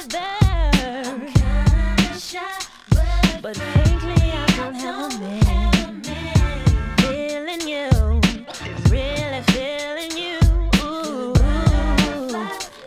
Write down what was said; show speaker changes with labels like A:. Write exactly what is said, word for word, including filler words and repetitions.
A: together.
B: I'm kinda shy, but,
A: But frankly, I don't have a man. Feeling you, really feeling